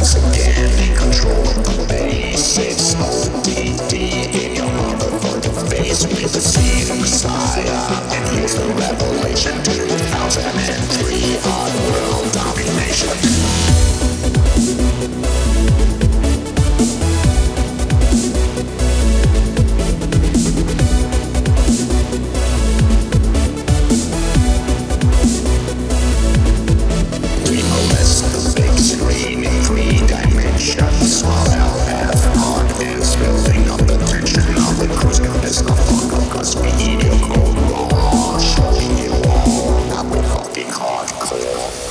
once again in control of the bass. It's ODD in your motherfucking face with the scene Messiah. And here's the revelation: 2003 hard world domination. Small LF on is building up the tension of the cruise. It's the fuck up, cause we need your cold raw, showing you all that we're fucking hardcore.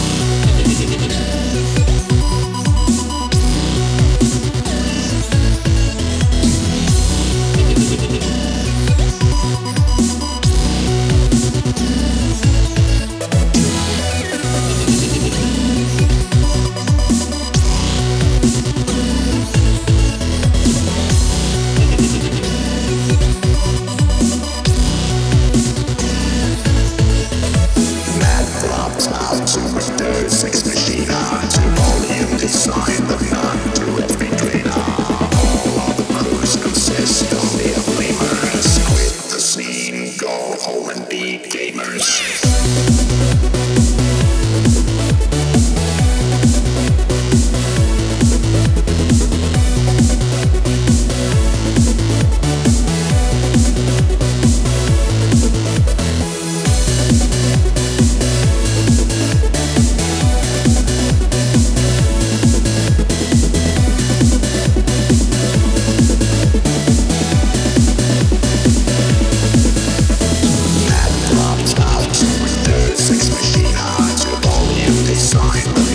Sex machine to volume design, the none to every trainer. All of the crews consist only of lamers. Quit the scene, go home and be gamers. Sex machine to volume design.